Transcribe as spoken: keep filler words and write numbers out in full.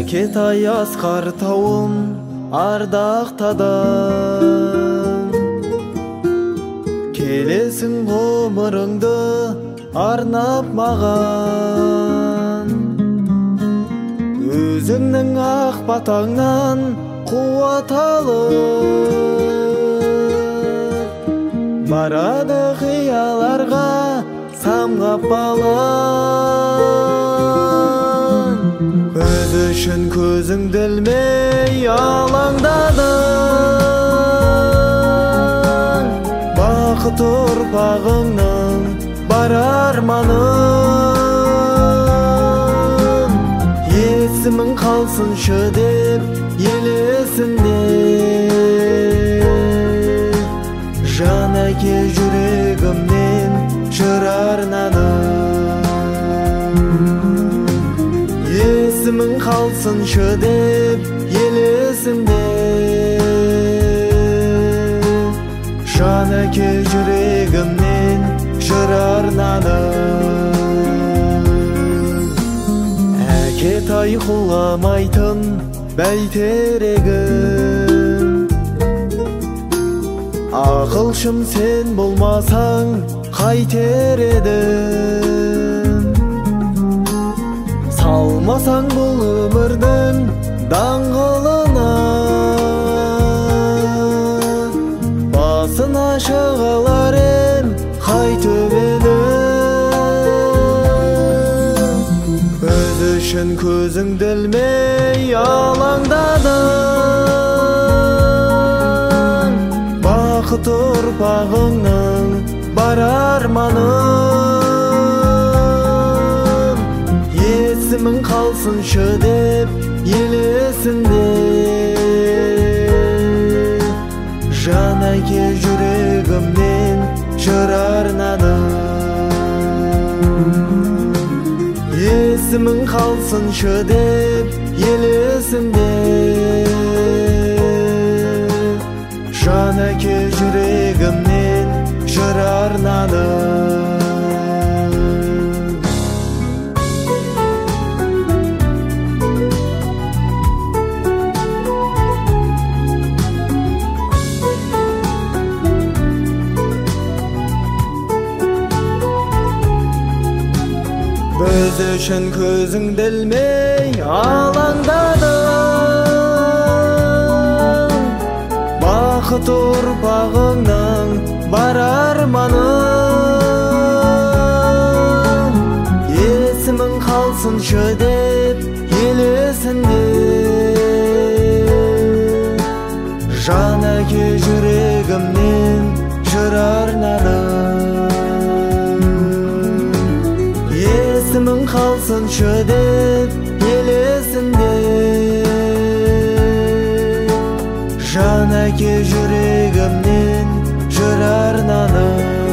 Әкетай асқар тауым ардақтадым, келесің ғұмырыңды арнап маған. Өзіңнің ақ батаңнан қуат алып, барады қияларға самғап балаң. Өз үшін көзіңді ілмей алаңдадың, бақыт ұрпағыңның бар арманым. Есімің қалсыншы деп ел есінде, жан әке жүрегімнен жыр арнадым. Есімің қалсыншы деп ел есінде, жан әке жүрегімнен жыр арнадым. Әкетай құламайтын бәйтерегім, ақылшым сен болмасаң қайтер едім. Салмасаң бұл өмірдің даңғылына, басына шығалар ем қай төбені. Өз үшін көзіңді ілмей алаңдадың, бақыт ұрпағыңның бар арманым. Есімің қалсыншы деп ел есінде, жан әке жүрегімнен жыр арнадым. Есімің қалсыншы деп ел есінде, жан әке жүрегімнен жыр арнадым. Біз үшін көзіңді ілмей алаңдадың, бақыт ұрпағыңның бар арманым. Есімің қалсыншы деп ел есінде, жан әке жүрегімнен жыр арнадым. Есімің қалсыншы деп ел есінде, жан әке жүрегімнен жыр арнадым.